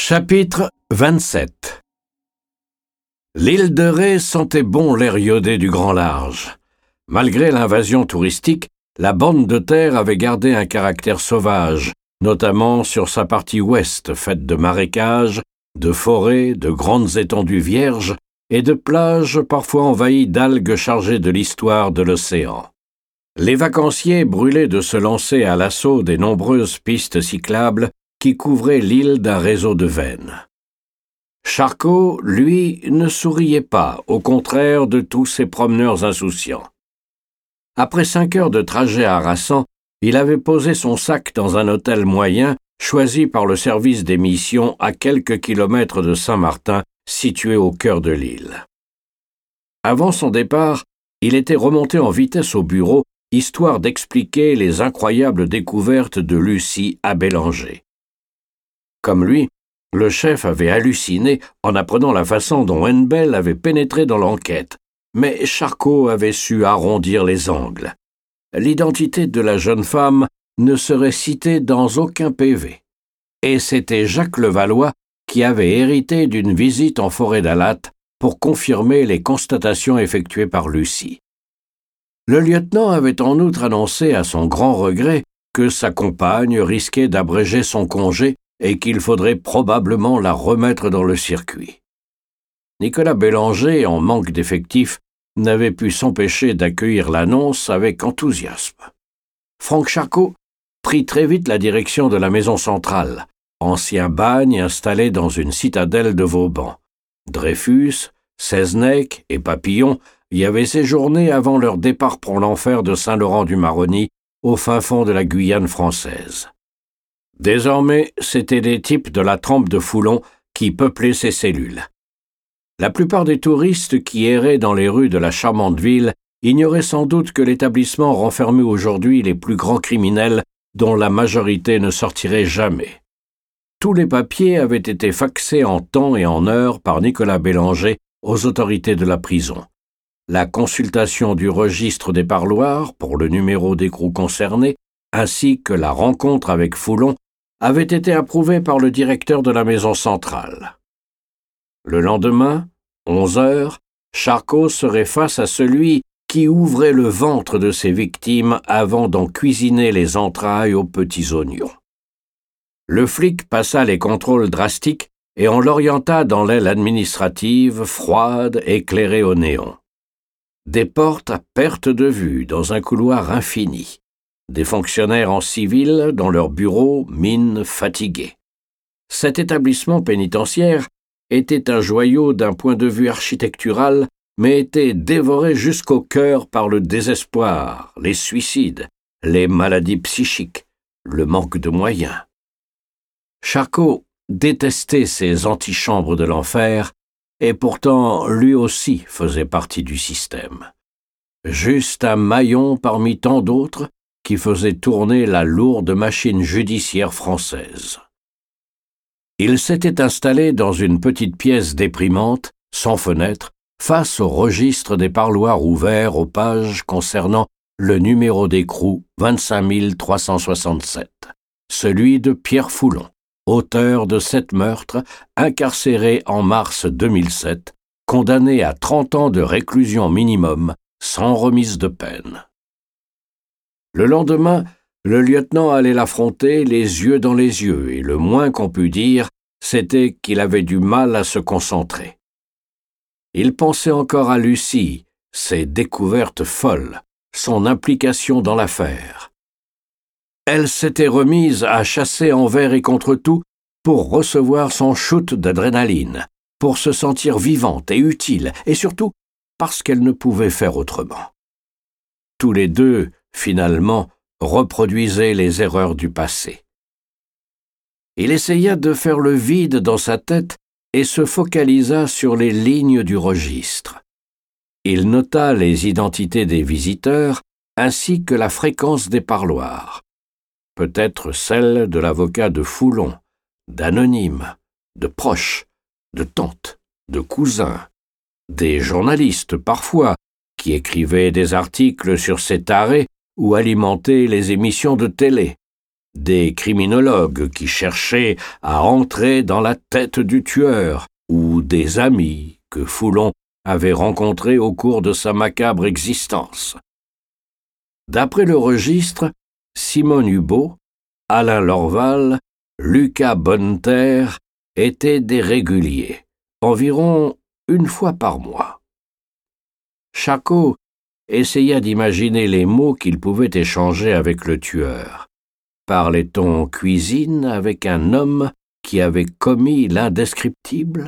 Chapitre 27. L'île de Ré sentait bon l'air iodé du grand large. Malgré l'invasion touristique, la bande de terre avait gardé un caractère sauvage, notamment sur sa partie ouest faite de marécages, de forêts, de grandes étendues vierges et de plages parfois envahies d'algues chargées de l'histoire de l'océan. Les vacanciers brûlaient de se lancer à l'assaut des nombreuses pistes cyclables qui couvraient l'île d'un réseau de veines. Charcot, lui, ne souriait pas, au contraire de tous ces promeneurs insouciants. Après 5 heures de trajet harassant, il avait posé son sac dans un hôtel moyen choisi par le service des missions à quelques kilomètres de Saint-Martin, situé au cœur de l'île. Avant son départ, il était remonté en vitesse au bureau, histoire d'expliquer les incroyables découvertes de Lucie à Bélanger. Comme lui, le chef avait halluciné en apprenant la façon dont Henbel avait pénétré dans l'enquête, mais Charcot avait su arrondir les angles. L'identité de la jeune femme ne serait citée dans aucun PV, et c'était Jacques Levallois qui avait hérité d'une visite en forêt d'Alatte pour confirmer les constatations effectuées par Lucie. Le lieutenant avait en outre annoncé à son grand regret que sa compagne risquait d'abréger son congé et qu'il faudrait probablement la remettre dans le circuit. Nicolas Bélanger, en manque d'effectifs, n'avait pu s'empêcher d'accueillir l'annonce avec enthousiasme. Franck Charcot prit très vite la direction de la maison centrale, ancien bagne installé dans une citadelle de Vauban. Dreyfus, Seznec et Papillon y avaient séjourné avant leur départ pour l'enfer de Saint-Laurent-du-Maroni, au fin fond de la Guyane française. Désormais, c'étaient des types de la trempe de Foulon qui peuplaient ces cellules. La plupart des touristes qui erraient dans les rues de la charmante ville ignoraient sans doute que l'établissement renfermait aujourd'hui les plus grands criminels dont la majorité ne sortirait jamais. Tous les papiers avaient été faxés en temps et en heure par Nicolas Bélanger aux autorités de la prison. La consultation du registre des parloirs pour le numéro d'écrou concerné, ainsi que la rencontre avec Foulon, avait été approuvé par le directeur de la maison centrale. Le lendemain, 11 heures, Charcot serait face à celui qui ouvrait le ventre de ses victimes avant d'en cuisiner les entrailles aux petits oignons. Le flic passa les contrôles drastiques et on l'orienta dans l'aile administrative, froide, éclairée au néon. Des portes à perte de vue dans un couloir infini. Des fonctionnaires en civil dans leurs bureaux, mines fatiguées. Cet établissement pénitentiaire était un joyau d'un point de vue architectural, mais était dévoré jusqu'au cœur par le désespoir, les suicides, les maladies psychiques, le manque de moyens. Charcot détestait ces antichambres de l'enfer, et pourtant lui aussi faisait partie du système. Juste un maillon parmi tant d'autres qui faisait tourner la lourde machine judiciaire française. Il s'était installé dans une petite pièce déprimante, sans fenêtre, face au registre des parloirs ouverts aux pages concernant le numéro d'écrou 25 367, celui de Pierre Foulon, auteur de 7 meurtres, incarcéré en mars 2007, condamné à 30 ans de réclusion minimum, sans remise de peine. Le lendemain, le lieutenant allait l'affronter les yeux dans les yeux, et le moins qu'on pût dire, c'était qu'il avait du mal à se concentrer. Il pensait encore à Lucie, ses découvertes folles, son implication dans l'affaire. Elle s'était remise à chasser envers et contre tout pour recevoir son shoot d'adrénaline, pour se sentir vivante et utile, et surtout parce qu'elle ne pouvait faire autrement. Tous les deux, finalement, reproduisaient les erreurs du passé. Il essaya de faire le vide dans sa tête et se focalisa sur les lignes du registre. Il nota les identités des visiteurs ainsi que la fréquence des parloirs. Peut-être celle de l'avocat de Foulon, d'anonymes, de proches, de tantes, de cousins, des journalistes parfois, qui écrivaient des articles sur ces tarés ou alimentaient les émissions de télé, des criminologues qui cherchaient à entrer dans la tête du tueur, ou des amis que Foulon avait rencontrés au cours de sa macabre existence. D'après le registre, Simone Hubault, Alain Lorval, Lucas Bonneterre étaient des réguliers, environ une fois par mois. Charcot essaya d'imaginer les mots qu'il pouvait échanger avec le tueur. Parlait-on cuisine avec un homme qui avait commis l'indescriptible?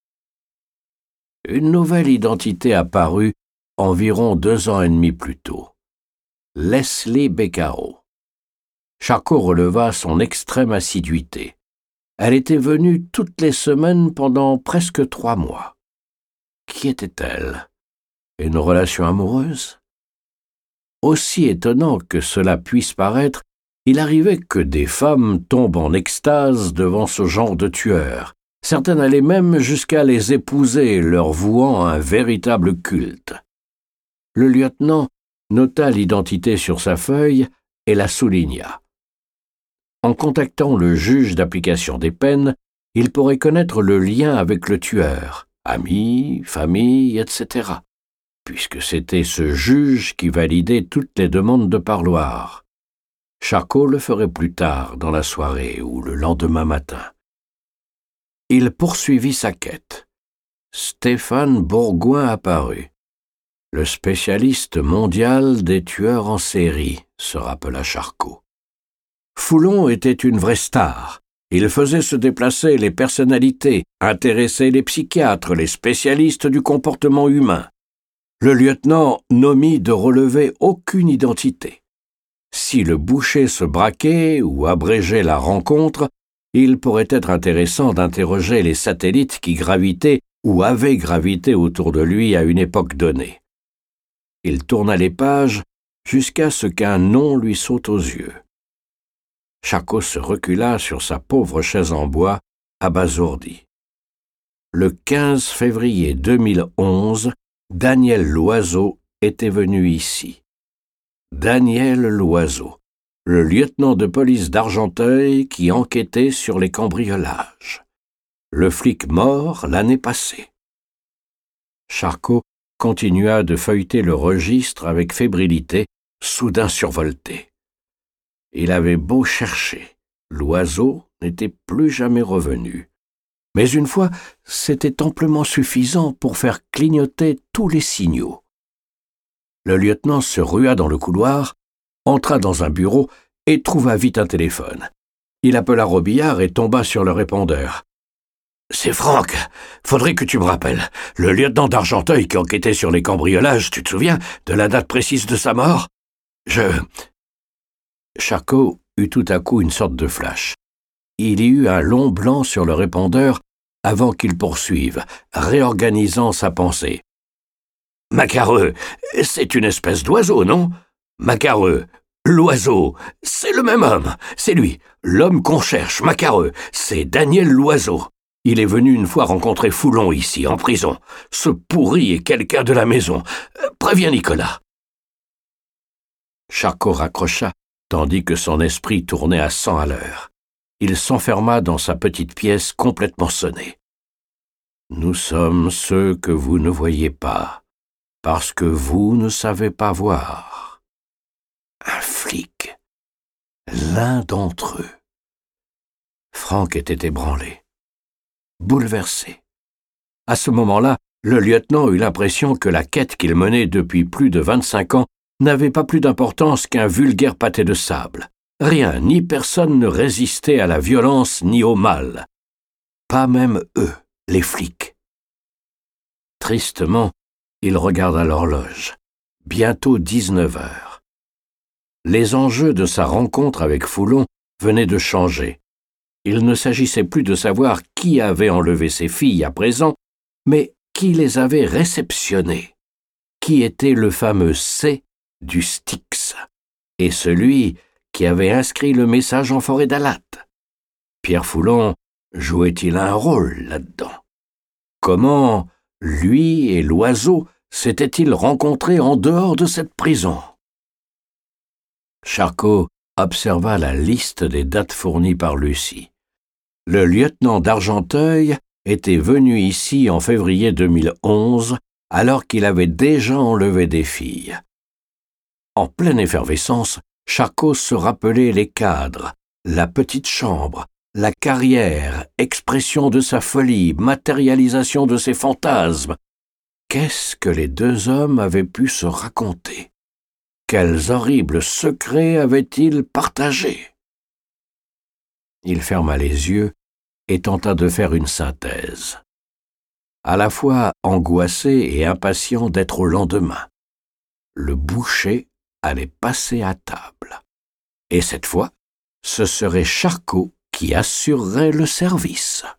Une nouvelle identité apparut environ 2 ans et demi plus tôt. Leslie Beccaro. Charcot releva son extrême assiduité. Elle était venue toutes les semaines pendant presque 3 mois. Qui était-elle? Une relation amoureuse? Aussi étonnant que cela puisse paraître, il arrivait que des femmes tombent en extase devant ce genre de tueurs. Certaines allaient même jusqu'à les épouser, leur vouant un véritable culte. Le lieutenant nota l'identité sur sa feuille et la souligna. En contactant le juge d'application des peines, il pourrait connaître le lien avec le tueur, amis, famille, etc., puisque c'était ce juge qui validait toutes les demandes de parloir. Charcot le ferait plus tard dans la soirée ou le lendemain matin. Il poursuivit sa quête. Stéphane Bourgoin apparut. Le spécialiste mondial des tueurs en série, se rappela Charcot. Foulon était une vraie star. Il faisait se déplacer les personnalités, intéressait les psychiatres, les spécialistes du comportement humain. Le lieutenant n'omit de relever aucune identité. Si le boucher se braquait ou abrégeait la rencontre, il pourrait être intéressant d'interroger les satellites qui gravitaient ou avaient gravité autour de lui à une époque donnée. Il tourna les pages jusqu'à ce qu'un nom lui saute aux yeux. Charcot se recula sur sa pauvre chaise en bois, abasourdi. Le 15 février 2011, Daniel Loiseau était venu ici. Daniel Loiseau, le lieutenant de police d'Argenteuil qui enquêtait sur les cambriolages. Le flic mort l'année passée. Charcot continua de feuilleter le registre avec fébrilité, soudain survolté. Il avait beau chercher, Loiseau n'était plus jamais revenu. Mais une fois, c'était amplement suffisant pour faire clignoter tous les signaux. Le lieutenant se rua dans le couloir, entra dans un bureau et trouva vite un téléphone. Il appela Robillard et tomba sur le répondeur. « C'est Franck. Faudrait que tu me rappelles. Le lieutenant d'Argenteuil qui enquêtait sur les cambriolages, tu te souviens de la date précise de sa mort? Charcot eut tout à coup une sorte de flash. Il y eut un long blanc sur le répondeur avant qu'il poursuive, réorganisant sa pensée. « Macareux, c'est une espèce d'oiseau, non? Macareux, Loiseau, c'est le même homme, c'est lui, l'homme qu'on cherche, Macareux, c'est Daniel Loiseau. Il est venu une fois rencontrer Foulon ici, en prison. Ce pourri est quelqu'un de la maison. Préviens Nicolas. » Charcot raccrocha, tandis que son esprit tournait à 100 à l'heure. Il s'enferma dans sa petite pièce complètement sonnée. « Nous sommes ceux que vous ne voyez pas, parce que vous ne savez pas voir. » Un flic. L'un d'entre eux. Franck était ébranlé, bouleversé. À ce moment-là, le lieutenant eut l'impression que la quête qu'il menait depuis plus de 25 ans n'avait pas plus d'importance qu'un vulgaire pâté de sable. Rien ni personne ne résistait à la violence ni au mal. Pas même eux, les flics. Tristement, il regarda l'horloge. Bientôt 19 heures. Les enjeux de sa rencontre avec Foulon venaient de changer. Il ne s'agissait plus de savoir qui avait enlevé ses filles à présent, mais qui les avait réceptionnées. Qui était le fameux C du Styx, et celui qui avait inscrit le message en forêt d'Alat. Pierre Foulon jouait-il un rôle là-dedans? Comment, lui et Loiseau, s'étaient-ils rencontrés en dehors de cette prison? Charcot observa la liste des dates fournies par Lucie. Le lieutenant d'Argenteuil était venu ici en février 2011, alors qu'il avait déjà enlevé des filles. En pleine effervescence, Charcot se rappelait les cadres, la petite chambre, la carrière, expression de sa folie, matérialisation de ses fantasmes. Qu'est-ce que les deux hommes avaient pu se raconter? Quels horribles secrets avaient-ils partagés? Il ferma les yeux et tenta de faire une synthèse. À la fois angoissé et impatient d'être au lendemain. Le boucher allait passer à table. Et cette fois, ce serait Charcot qui assurerait le service.